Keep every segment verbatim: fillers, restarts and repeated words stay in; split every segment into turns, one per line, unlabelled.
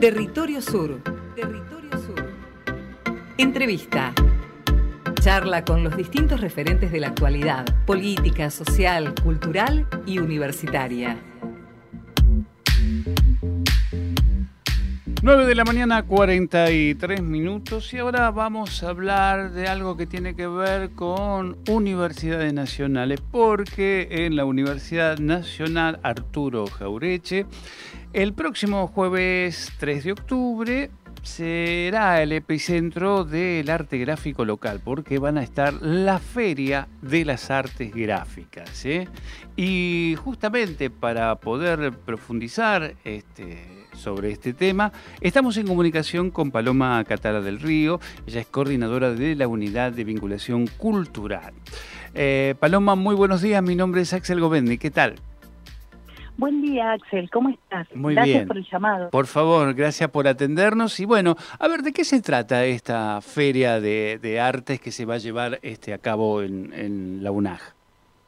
Territorio Sur. Territorio Sur. Entrevista. Charla con los distintos referentes de la actualidad, política, social, cultural y universitaria.
nueve de la mañana, cuarenta y tres minutos, y ahora vamos a hablar de algo que tiene que ver con universidades nacionales, porque en la Universidad Nacional Arturo Jauretche, el próximo jueves tres de octubre, será el epicentro del arte gráfico local, porque van a estar la Feria de las Artes Gráficas, ¿eh? Y justamente para poder profundizar este, sobre este tema, estamos en comunicación con Paloma Catara del Río. Ella es coordinadora de la Unidad de Vinculación Cultural. Eh, Paloma, muy buenos días. Mi nombre es Axel Govendi. ¿Qué tal?
Buen día, Axel. ¿Cómo estás?
Muy
Gracias
bien.
por el llamado.
Por favor, gracias por atendernos. Y bueno, a ver, ¿de qué se trata esta feria de, de artes que se va a llevar este, a cabo en, en la U N A J?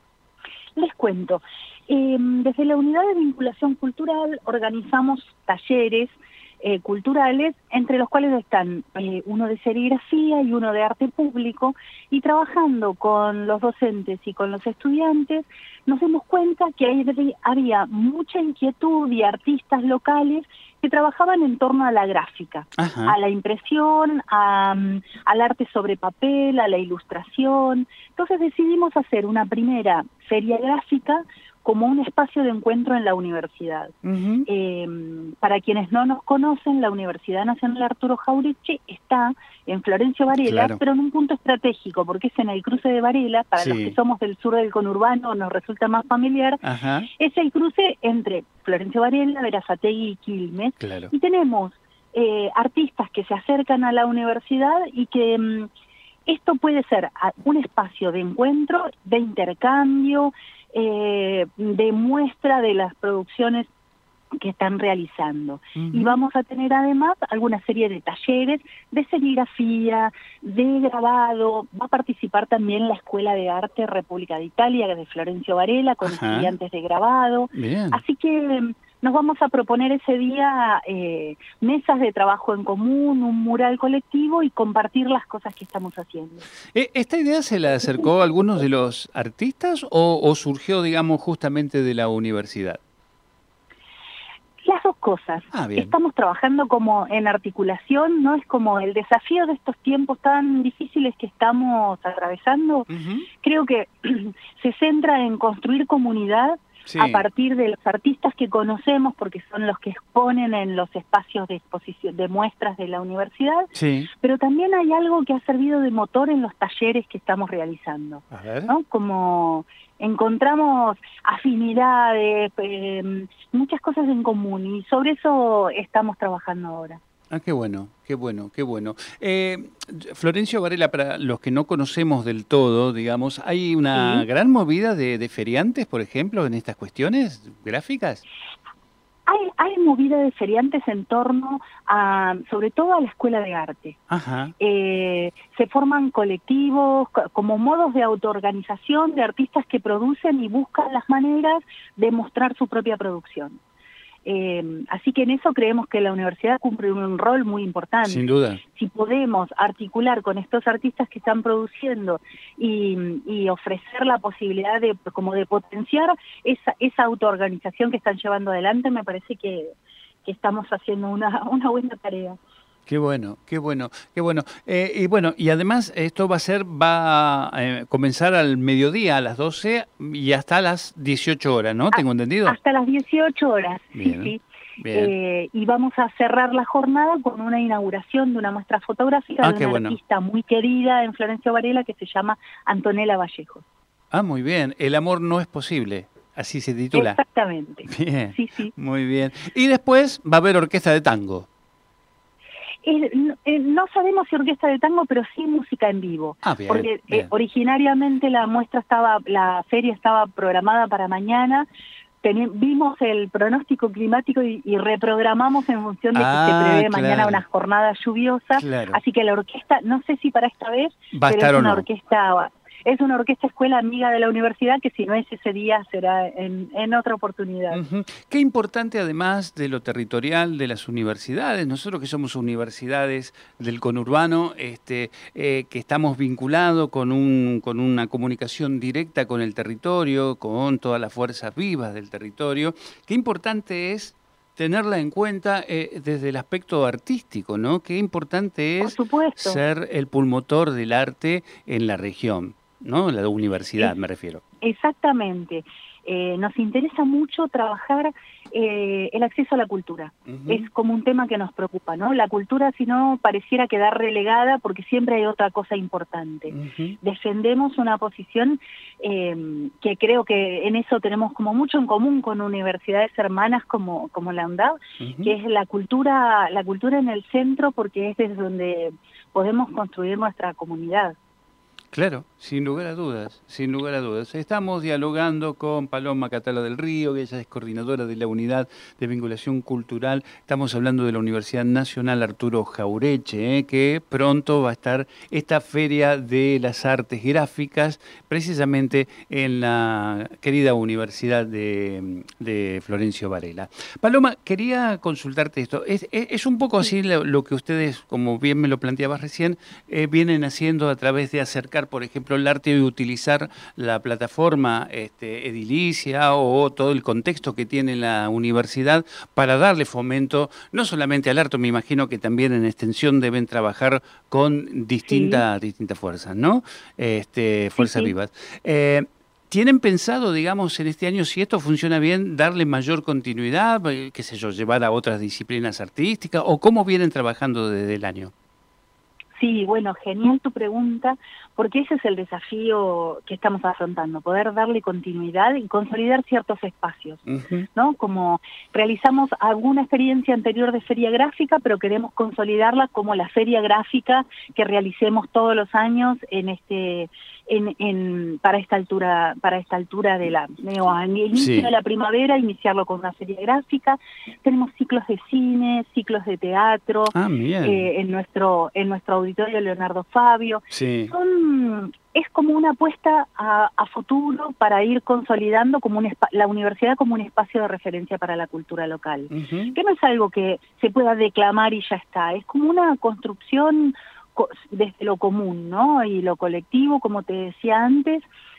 Les cuento. Eh, desde la Unidad de Vinculación Cultural organizamos talleres eh, culturales, entre los cuales están eh, uno de serigrafía y uno de arte público, y trabajando con los docentes y con los estudiantes, nos dimos cuenta que ahí había mucha inquietud y artistas locales que trabajaban en torno a la gráfica, Ajá. a la impresión, a, al arte sobre papel, a la ilustración. Entonces decidimos hacer una primera feria gráfica como un espacio de encuentro en la universidad. Uh-huh. Eh, para quienes no nos conocen, la Universidad Nacional Arturo Jauretche está en Florencio Varela, claro. pero en un punto estratégico, porque es en el cruce de Varela. Para sí. los que somos del sur del conurbano nos resulta más familiar. Ajá. Es el cruce entre Florencio Varela, Berazategui y Quilmes. Claro. Y tenemos eh, artistas que se acercan a la universidad y que mm, esto puede ser un espacio de encuentro, de intercambio, Eh, de muestra de las producciones que están realizando. Uh-huh. Y vamos a tener además alguna serie de talleres de serigrafía, de grabado. Va a participar también la Escuela de Arte República de Italia de Florencio Varela con Ajá. estudiantes de grabado. Bien. Así que nos vamos a proponer ese día eh, mesas de trabajo en común, un mural colectivo y compartir las cosas que estamos haciendo.
¿Esta idea se la acercó a algunos de los artistas o, o surgió, digamos, justamente de la universidad?
Las dos cosas. Ah, bien. Estamos trabajando como en articulación, ¿no? Es como el desafío de estos tiempos tan difíciles que estamos atravesando. Uh-huh. Creo que se centra en construir comunidad sí. a partir de los artistas que conocemos, porque son los que exponen en los espacios de exposición, de muestras de la universidad, sí. pero también hay algo que ha servido de motor en los talleres que estamos realizando, a ver. ¿no? Como encontramos afinidades, eh, muchas cosas en común, y sobre eso estamos trabajando ahora.
Ah, qué bueno, qué bueno, qué bueno. Eh, Florencio Varela, para los que no conocemos del todo, digamos, ¿hay una sí. gran movida de, de feriantes, por ejemplo, en estas cuestiones gráficas?
Hay, hay movida de feriantes en torno a, sobre todo a la escuela de arte. Ajá. Eh, se forman colectivos como modos de autoorganización de artistas que producen y buscan las maneras de mostrar su propia producción. Eh, así que en eso creemos que la universidad cumple un rol muy importante.
Sin duda.
Si podemos articular con estos artistas que están produciendo y, y ofrecer la posibilidad de como de potenciar esa, esa autoorganización que están llevando adelante, me parece que, que estamos haciendo una, una buena tarea.
Qué bueno, qué bueno, qué bueno. Eh, y bueno, y además esto va a ser, va a eh, comenzar al mediodía, a las doce y hasta las dieciocho horas, ¿no? ¿Tengo entendido?
Hasta las dieciocho horas,
bien,
sí, sí.
Bien.
Eh, y vamos a cerrar la jornada con una inauguración de una muestra fotográfica
ah,
de una
bueno.
artista muy querida en Florencio Varela que se llama Antonella Vallejo.
Ah, muy bien. El amor no es posible. Así se titula.
Exactamente.
Bien.
Sí, sí.
Muy bien. Y después va a haber orquesta de tango.
Eh, eh, no sabemos si orquesta de tango, pero sí música en vivo.
Ah, bien,
porque
bien.
Eh, originariamente la muestra estaba, la feria estaba programada para mañana. Ten, vimos el pronóstico climático y, y reprogramamos en función de que ah, se prevé claro. mañana una jornada lluviosa. Claro. Así que la orquesta, no sé si para esta vez,
va a
pero
estar
es una
o no.
orquesta es una orquesta escuela amiga de la universidad, que si no es ese día será en, en otra oportunidad.
Uh-huh. Qué importante, además de lo territorial de las universidades, nosotros que somos universidades del conurbano, este, eh, que estamos vinculados con, un, con una comunicación directa con el territorio, con todas las fuerzas vivas del territorio, qué importante es tenerla en cuenta eh, desde el aspecto artístico, ¿no? Qué importante es ser el pulmotor del arte en la región, ¿no? La universidad, es, me refiero.
Exactamente. Eh, nos interesa mucho trabajar eh, el acceso a la cultura. Uh-huh. Es como un tema que nos preocupa, ¿no? La cultura, si no, pareciera quedar relegada porque siempre hay otra cosa importante. Uh-huh. Defendemos una posición eh, que creo que en eso tenemos como mucho en común con universidades hermanas como, como la UNDAV, uh-huh. que es la cultura, la cultura en el centro, porque es desde donde podemos construir nuestra comunidad.
Claro, sin lugar a dudas, sin lugar a dudas. Estamos dialogando con Paloma Catala del Río, que ella es coordinadora de la Unidad de Vinculación Cultural. Estamos hablando de la Universidad Nacional Arturo Jauretche, ¿eh? que pronto va a estar esta Feria de las Artes Gráficas, precisamente en la querida Universidad de, de Florencio Varela. Paloma, quería consultarte esto. Es, es, es un poco así lo, lo que ustedes, como bien me lo planteabas recién, eh, vienen haciendo a través de acercar, por ejemplo, el arte y utilizar la plataforma este, edilicia o todo el contexto que tiene la universidad para darle fomento no solamente al arte, me imagino que también en extensión deben trabajar con distintas, sí. distintas fuerzas, ¿no? Este, fuerzas sí, sí. vivas. Eh, ¿Tienen pensado, digamos, en este año, si esto funciona bien, darle mayor continuidad, qué sé yo, llevar a otras disciplinas artísticas, o cómo vienen trabajando desde el año?
Sí, bueno, genial tu pregunta, porque ese es el desafío que estamos afrontando, poder darle continuidad y consolidar ciertos espacios, uh-huh. ¿no? Como realizamos alguna experiencia anterior de feria gráfica, pero queremos consolidarla como la feria gráfica que realicemos todos los años en este en, en para esta altura para esta altura de la digo, al inicio sí. de la primavera, iniciarlo con una feria gráfica. Tenemos ciclos de cine, ciclos de teatro,
ah, eh,
en nuestro en nuestro auditorio Leonardo Fabio.
Sí.
Son, es como una apuesta a, a futuro para ir consolidando como un la universidad como un espacio de referencia para la cultura local. Uh-huh. Que no es algo que se pueda declamar y ya está, es como una construcción desde lo común, ¿no? Y lo colectivo, como te decía antes,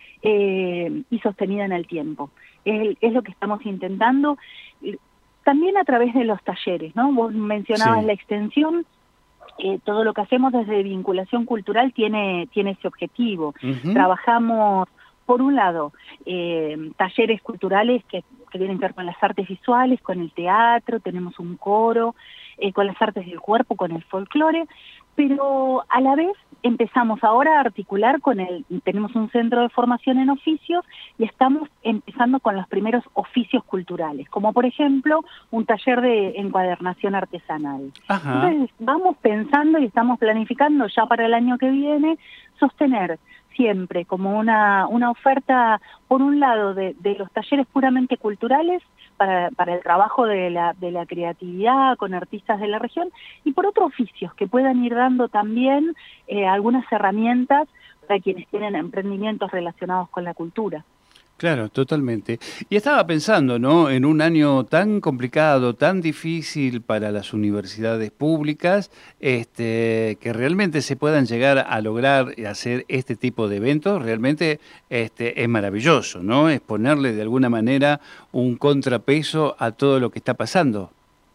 eh, y sostenida en el tiempo. Es, es lo que estamos intentando, también a través de los talleres, ¿no? Vos mencionabas sí. la extensión. Eh, todo lo que hacemos desde vinculación cultural tiene, tiene ese objetivo. Uh-huh. Trabajamos, por un lado, eh, talleres culturales que, que tienen que ver con las artes visuales, con el teatro, tenemos un coro, eh, con las artes del cuerpo, con el folclore, pero a la vez empezamos ahora a articular con el, tenemos un centro de formación en oficios y estamos empezando con los primeros oficios culturales, como por ejemplo un taller de encuadernación artesanal. Ajá. Entonces vamos pensando y estamos planificando ya para el año que viene sostener siempre como una, una oferta, por un lado, de, de los talleres puramente culturales, para, para el trabajo de la, de la creatividad con artistas de la región, y por otro oficios que puedan ir dando también eh, algunas herramientas para quienes tienen emprendimientos relacionados con la cultura.
Claro, totalmente. Y estaba pensando, ¿no?, en un año tan complicado, tan difícil para las universidades públicas, este, que realmente se puedan llegar a lograr hacer este tipo de eventos, realmente este, es maravilloso, ¿no? Es ponerle de alguna manera un contrapeso a todo lo que está pasando.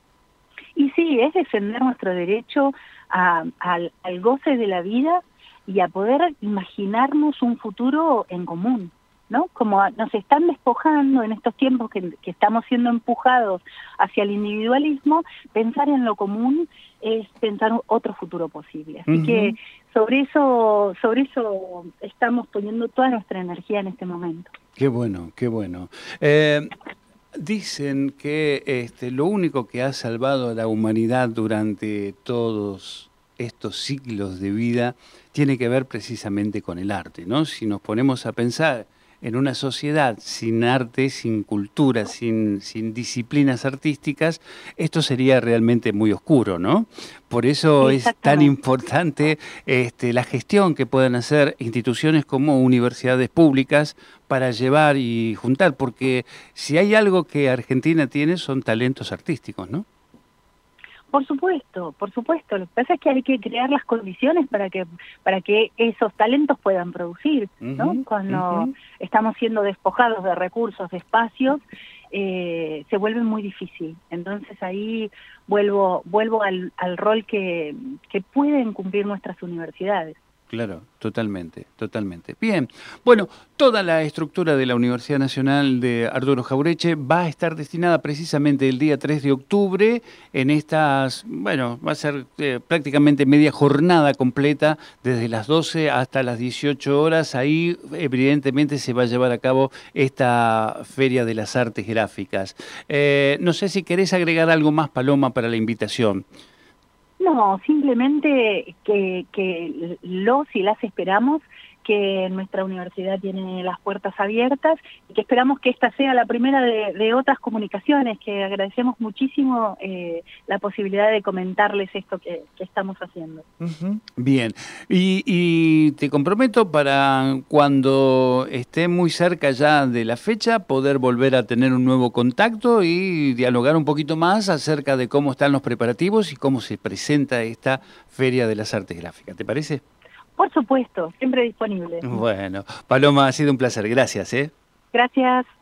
Y sí, es defender nuestro derecho a, a, al goce de la vida y a poder imaginarnos un futuro en común, ¿no? Como nos están despojando en estos tiempos que, que estamos siendo empujados hacia el individualismo, pensar en lo común es pensar otro futuro posible. Así uh-huh. que sobre eso, sobre eso estamos poniendo toda nuestra energía en este momento.
Qué bueno, qué bueno. Eh, dicen que este, lo único que ha salvado a la humanidad durante todos estos siglos de vida tiene que ver precisamente con el arte, ¿no? Si nos ponemos a pensar en una sociedad sin arte, sin cultura, sin, sin disciplinas artísticas, esto sería realmente muy oscuro, ¿no? Por eso es tan importante este, la gestión que puedan hacer instituciones como universidades públicas para llevar y juntar, porque si hay algo que Argentina tiene son talentos artísticos, ¿no?
Por supuesto, por supuesto. Lo que pasa es que hay que crear las condiciones para que para que esos talentos puedan producir, ¿no? Uh-huh, Cuando uh-huh. estamos siendo despojados de recursos, de espacios, eh, se vuelve muy difícil. Entonces ahí vuelvo vuelvo al, al rol que, que pueden cumplir nuestras universidades.
Claro, totalmente, totalmente. Bien, bueno, toda la estructura de la Universidad Nacional de Arturo Jauretche va a estar destinada precisamente el día tres de octubre en estas, bueno, va a ser eh, prácticamente media jornada completa, desde las doce hasta las dieciocho horas. Ahí evidentemente se va a llevar a cabo esta Feria de las Artes Gráficas. Eh, no sé si querés agregar algo más, Paloma, para la invitación.
No, simplemente que, que los y las esperamos, que nuestra universidad tiene las puertas abiertas y que esperamos que esta sea la primera de, de otras comunicaciones, que agradecemos muchísimo eh, la posibilidad de comentarles esto que, que estamos haciendo.
Uh-huh. Bien, y, y te comprometo para cuando esté muy cerca ya de la fecha poder volver a tener un nuevo contacto y dialogar un poquito más acerca de cómo están los preparativos y cómo se presenta esta Feria de las Artes Gráficas. ¿Te parece?
Por supuesto, siempre disponible.
Bueno, Paloma, ha sido un placer. Gracias, ¿eh?
Gracias.